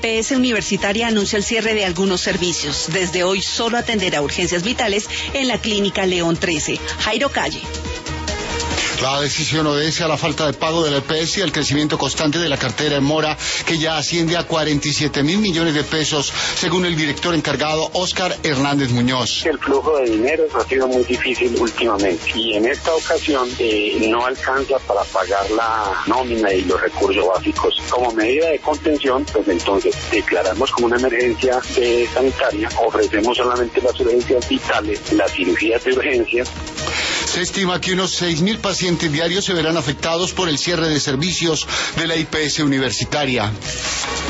IPS Universitaria anuncia el cierre de algunos servicios. Desde hoy solo atenderá urgencias vitales en la Clínica León 13. Jairo Calle. La decisión obedece a la falta de pago de la EPS y al crecimiento constante de la cartera en mora, que ya asciende a 47.000 millones de pesos, según el director encargado Óscar Hernández Muñoz. El flujo de dinero ha sido muy difícil últimamente y en esta ocasión no alcanza para pagar la nómina y los recursos básicos. Como medida de contención, pues entonces declaramos como una emergencia sanitaria, ofrecemos solamente las urgencias vitales, las cirugías de urgencia. Se estima que unos 6.000 pacientes diarios se verán afectados por el cierre de servicios de la IPS Universitaria.